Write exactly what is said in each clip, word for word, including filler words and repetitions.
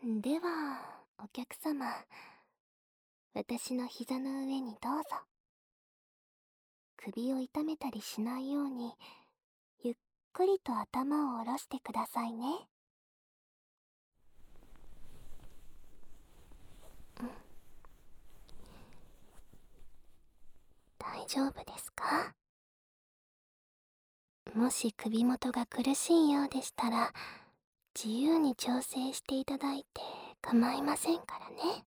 では、お客様、私の膝の上にどうぞ。首を痛めたりしないように、ゆっくりと頭を下ろしてくださいね。うん。大丈夫ですか？もし首元が苦しいようでしたら、自由に調整していただいて構いませんからね。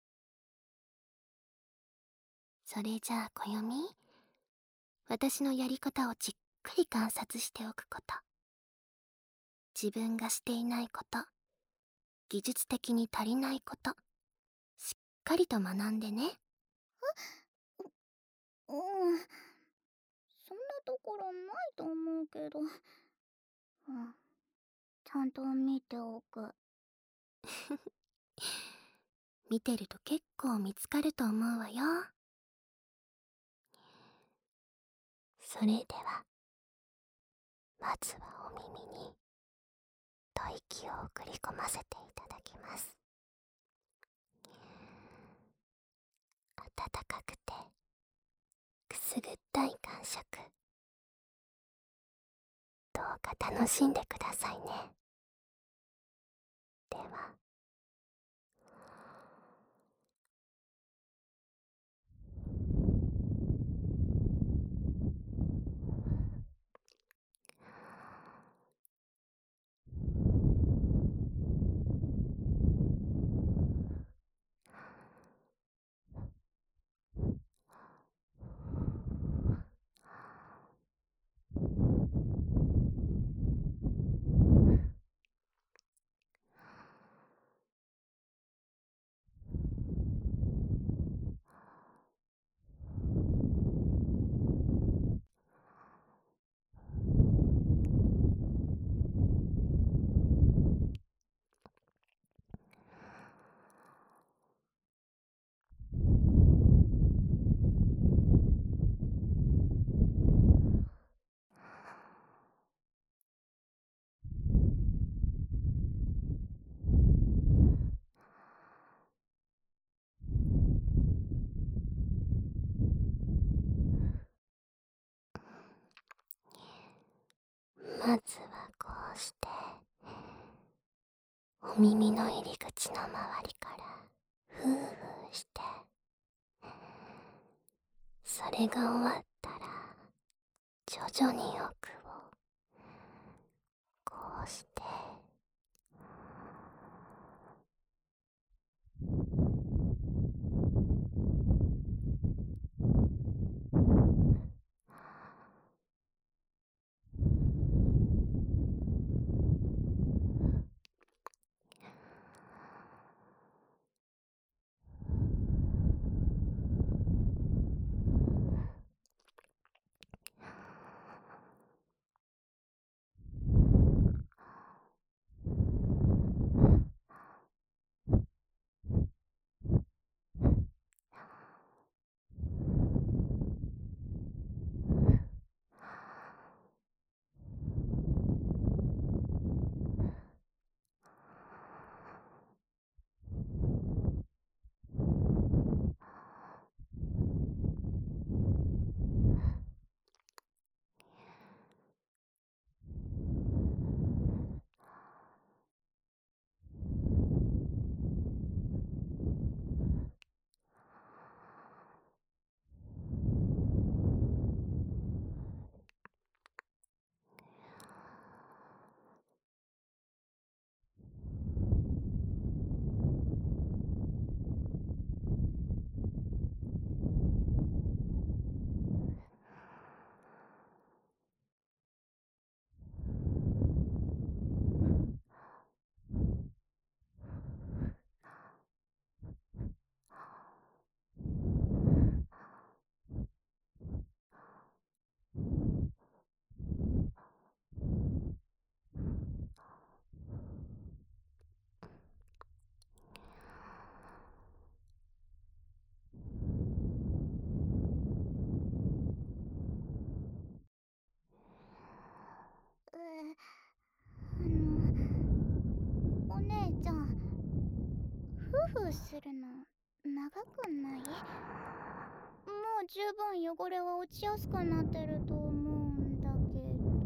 それじゃあ暦、私のやり方をじっくり観察しておくこと。自分がしていないこと、技術的に足りないこと、しっかりと学んでね。 う、うん。そんなところないと思うけど。うん。ちゃんと見ておく。 見てると結構見つかると思うわよ。それでは、まずはお耳に吐息を送り込ませていただきます。温かくてくすぐったい感触、どうか楽しんでくださいね。では、まずはこうして、お耳の入り口の周りからふーふーして、それが終わったら徐々に奥をこうしてくするの長くない？もう十分汚れは落ちやすくなってると思うんだけ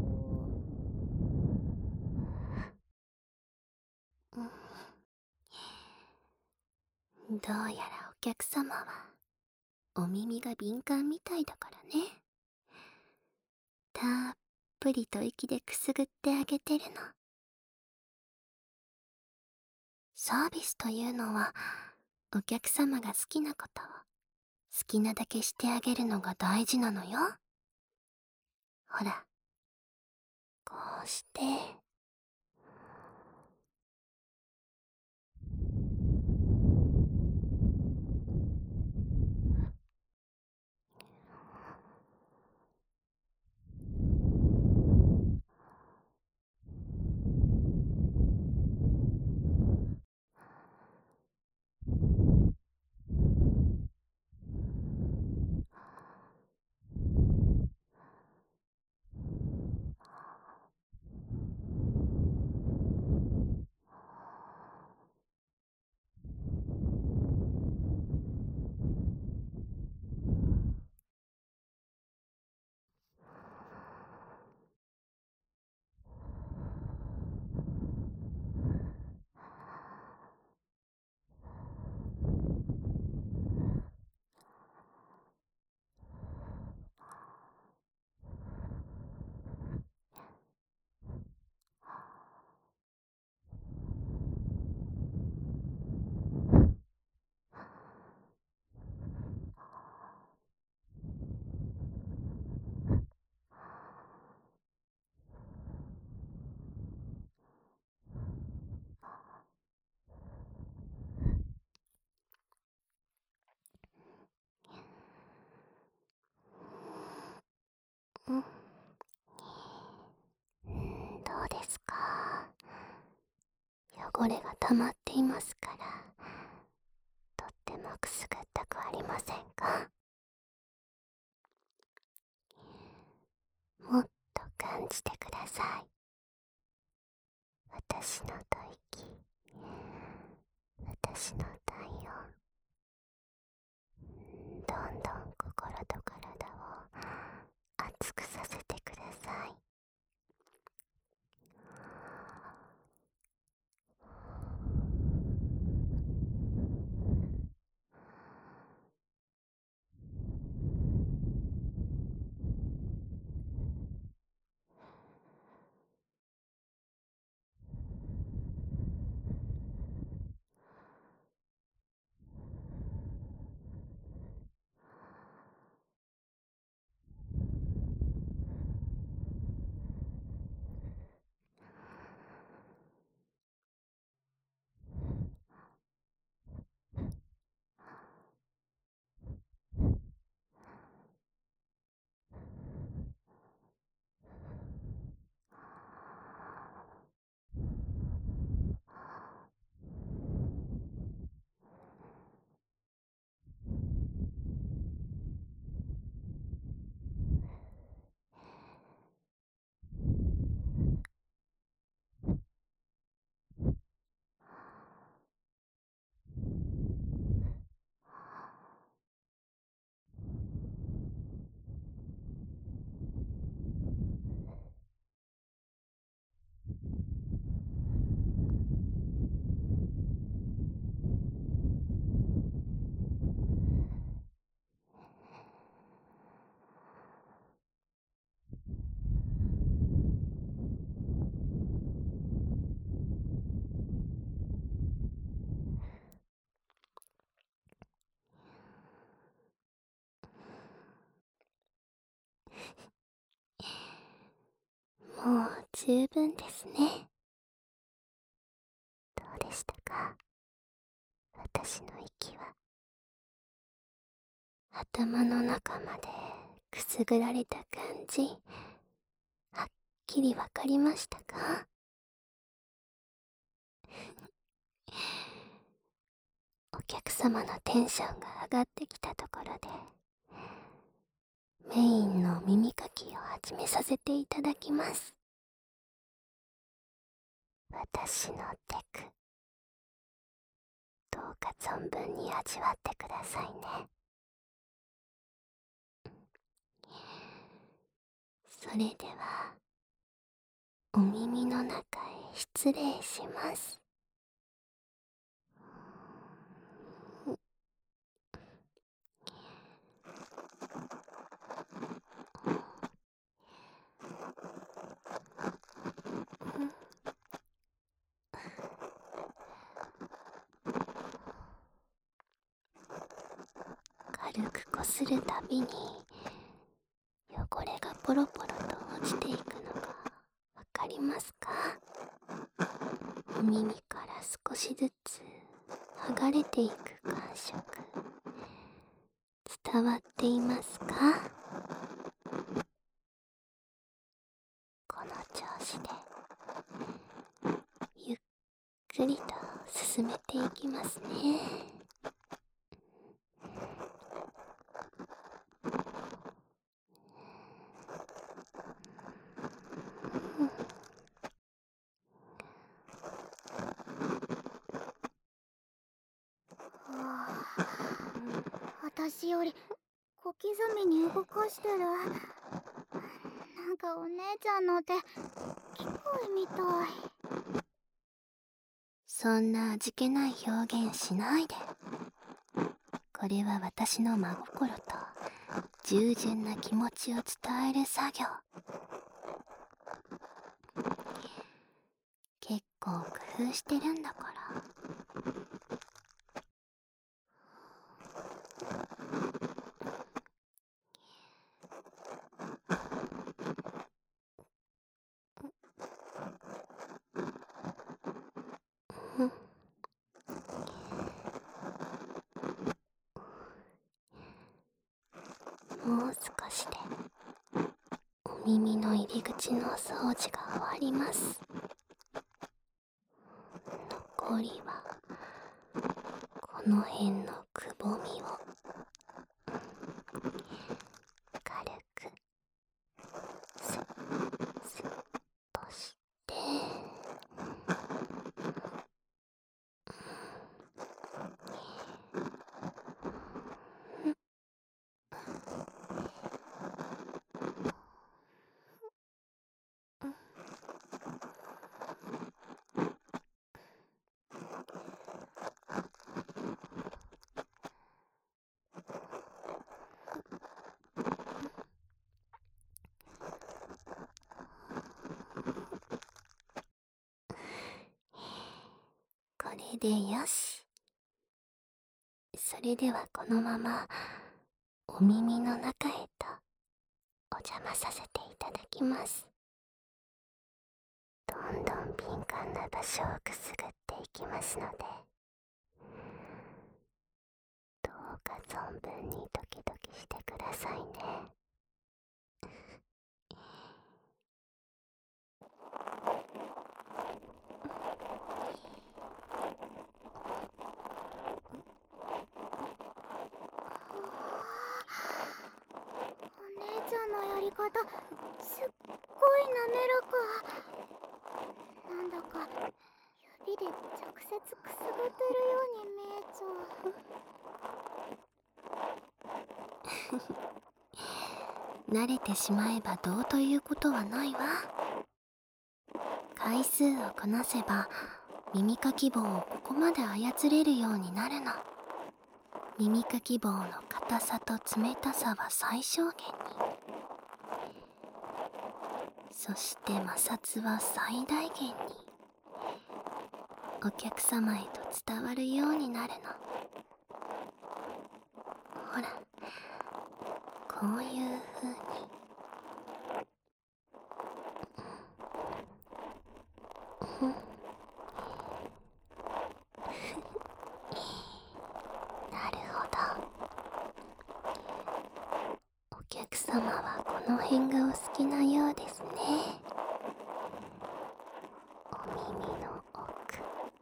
ど。どうやらお客様はお耳が敏感みたいだからね。たっぷりと息でくすぐってあげてるの。サービスというのはお客様が好きなことを好きなだけしてあげるのが大事なのよ。ほら、こうして。うん、どうですか？汚れが溜まっていますから、とってもくすぐったくありませんか？もっと感じてください。私の吐息、私の体温、どんどん心と体を熱くさせてください。もう十分ですね。どうでしたか？私の息は頭の中までくすぐられた感じ、はっきりわかりましたか？お客様のテンションが上がってきたところで、メインの耳かきを始めさせていただきます。私のテク、 どうか存分に味わってくださいね。それではお耳の中へ失礼します。軽くこするたびに汚れがポロポロと落ちていくのがわかりますか？お耳から少しずつ剥がれていく感触、伝わっていますか？この調子でゆっくりと進めていきますね。 私より小刻みに動かしてる。なんかお姉ちゃんの手機械みたい。 そんな味気ない表現しないで。これは私の真心と従順な気持ちを伝える作業。結構工夫してるんだから。もう少しでお耳の入り口の掃除が終わります。残りはこの辺のくぼみを軽くスッスッとしてこれでよし。それではこのままお耳の中へとお邪魔させていただきます。どんどん敏感な場所をくすぐっていきますので、どうか存分にドキドキしてくださいね。 お姉ちゃんのやり方すっごい滑らか。なんだか指で直接くすぐってるように見えちゃう。 慣れてしまえばどうということはないわ。回数をこなせば耳かき棒をここまで操れるようになるの。耳かき棒の硬さと冷たさは最小限に、そして摩擦は最大限にお客様へと伝わるようになるの。ほら、こういう風になるほど。お客様はこの辺がお好きなようですね。お耳の奥、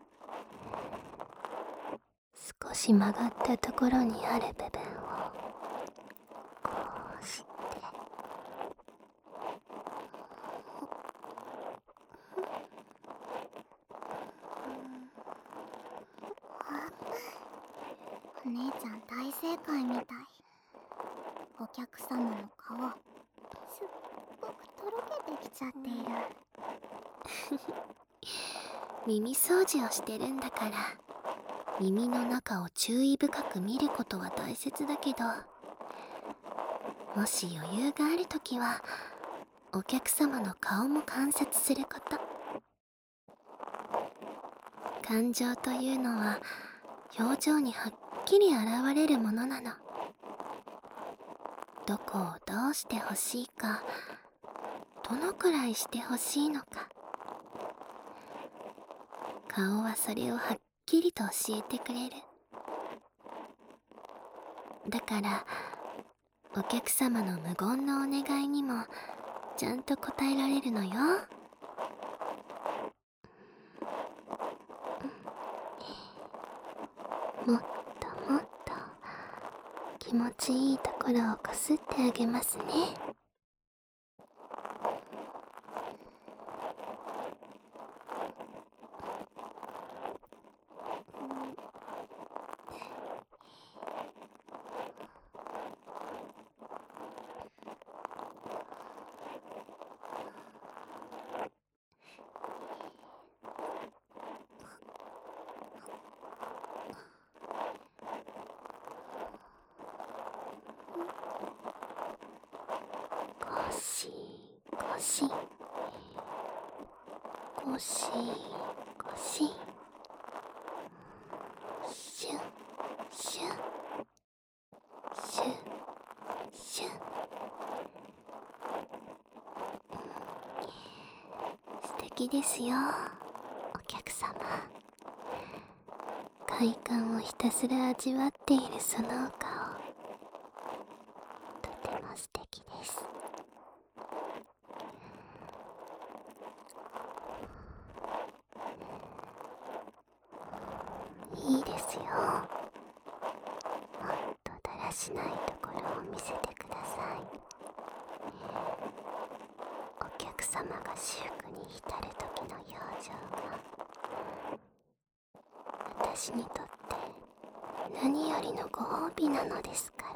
少し曲がったところにある部分をこうして姉ちゃん大正解みたい。お客様の顔すっごくとろけてきちゃっている。 耳掃除をしてるんだから、耳の中を注意深く見ることは大切だけど、もし余裕があるときはお客様の顔も観察すること。感情というのは表情にはっきり現れるものなの。どこをどうしてほしいか、どのくらいしてほしいのか、顔はそれをはっきりと教えてくれる。だからお客様の無言のお願いにもちゃんと答えられるのよ。もっともっと気持ちいいところをこすってあげますね。ゴシゴシゴシゴシ、シュッシュッシュッシュッ。素敵ですよ、お客様。快感をひたすら味わっているそのお顔、とても素敵です。いいですよ。もっとだらしないところを見せてください。お客様が至福に浸る時の表情が、私にとって何よりのご褒美なのですから。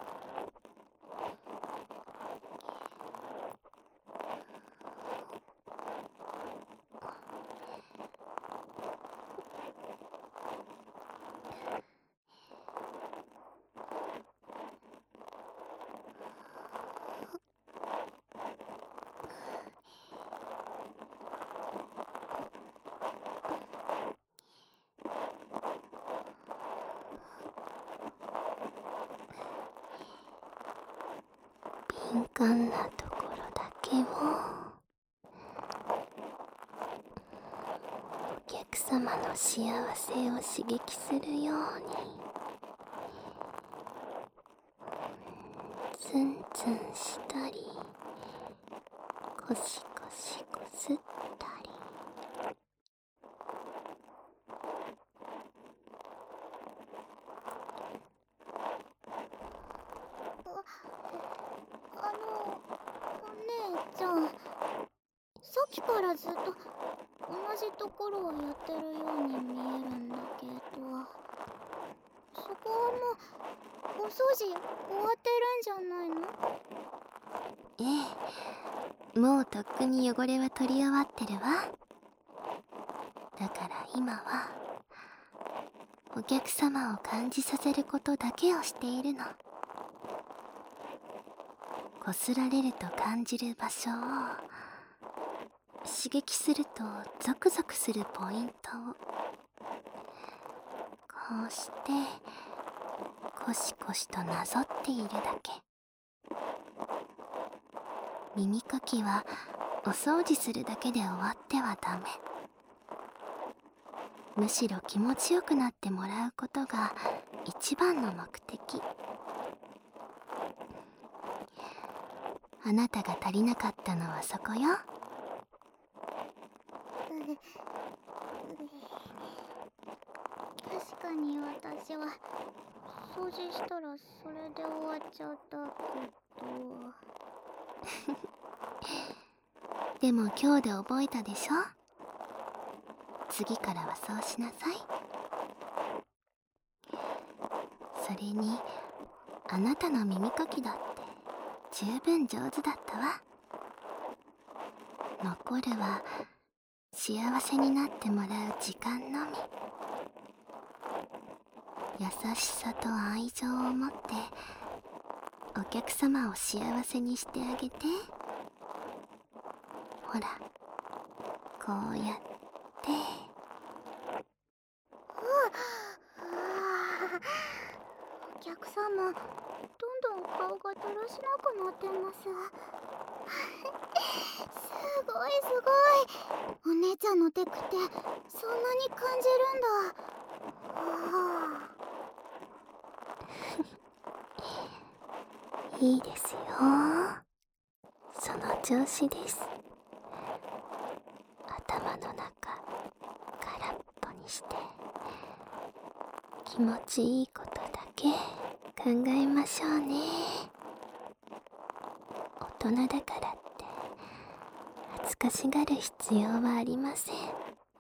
敏感なところだけをお客様の幸せを刺激するようにツンツンしたり、コシコシこすったり。 あのお姉ちゃん、さっきからずっと同じところをやってるように見えるんだけど、そこはもうお掃除終わってるんじゃないの？ ええ、もうとっくに汚れは取り終わってるわ。だから今はお客様を感じさせることだけをしているの。こすられると感じる場所を刺激するとゾクゾクするポイントをこうしてコシコシとなぞっているだけ。耳かきはお掃除するだけで終わってはダメ。むしろ気持ちよくなってもらうことが一番の目的。あなたが足りなかったのはそこよ。 確かに私は掃除したらそれで終わっちゃったけどでも今日で覚えたでしょ。次からはそうしなさい。 それにあなたの耳かきだって十分上手だったわ。残るは幸せになってもらう時間のみ。優しさと愛情を持ってお客様を幸せにしてあげて。ほら、こうやって。 お客様、どんどん顔がだらしなくなってます。すごいすごい、お姉ちゃんのテクってそんなに感じるんだ。はあいいですよ、その調子です。頭の中空っぽにして気持ちいいことだけ考えましょうね。大人だからって恥ずかしがる必要はありません。ほ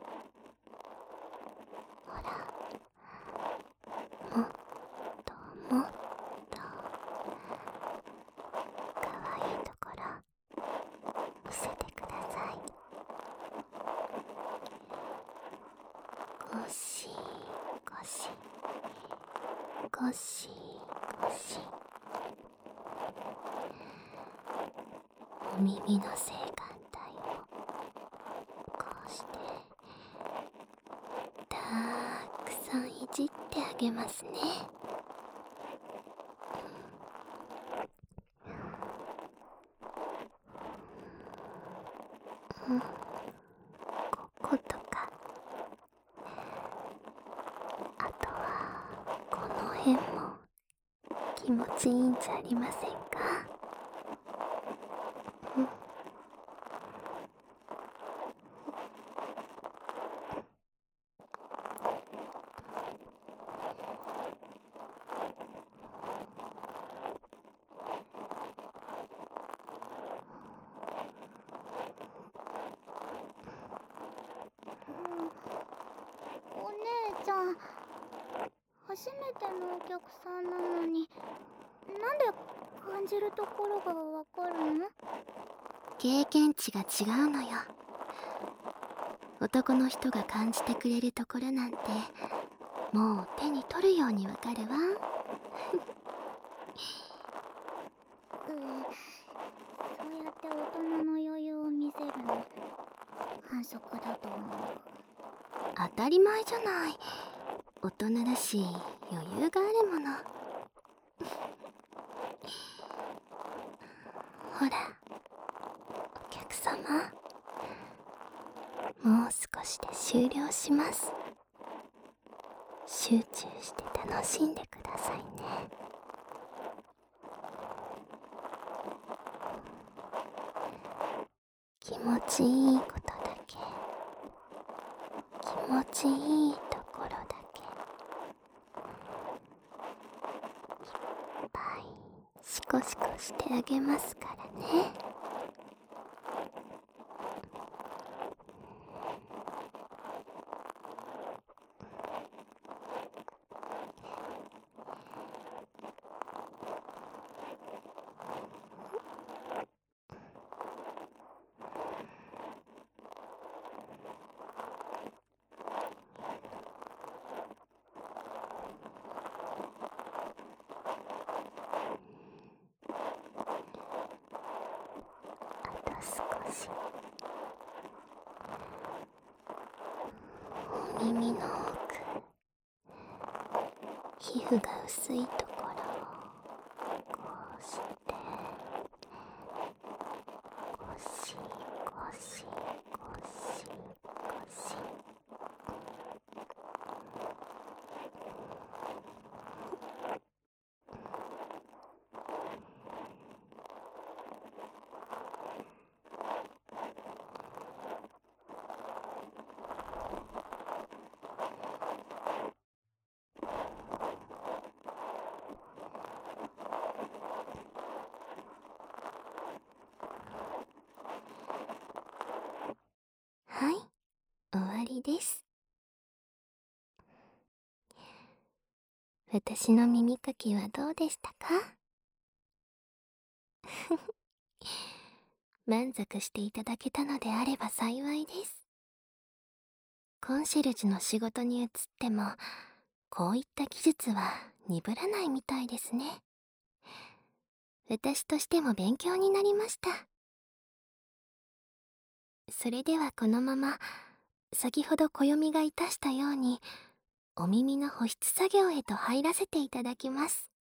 ら、もっともっとかわいいところ見せてください。ゴシゴシゴシゴシ。お耳の性感帯をこうしてたくさんいじってあげますね。うん、こことか、あとはこの辺も気持ちいいんじゃありませんか。うん、 お姉ちゃん、初めてのお客さんなのに、なんで感じるところがわかるの？ 経験値が違うのよ。男の人が感じてくれるところなんてもう手に取るようにわかるわ。 うー、そうやって大人の余裕を見せるの反則だと思う。 当たり前じゃない。大人だし余裕があるもの。ほら、お客様、もう少しで終了します。集中して楽しんでくださいね。気持ちいいことだけ、気持ちいいところだけ、いっぱいシコシコしてあげますからね。少しお耳の奥、皮膚が薄いところをこうしてゴシゴシゴシゴシ。はい、終わりです。 私の耳かきはどうでしたか？満足していただけたのであれば幸いです。コンシェルジュの仕事に移っても、こういった技術は鈍らないみたいですね。私としても勉強になりました。それではこのまま、先ほど暦がいたしたように、お耳の保湿作業へと入らせていただきます。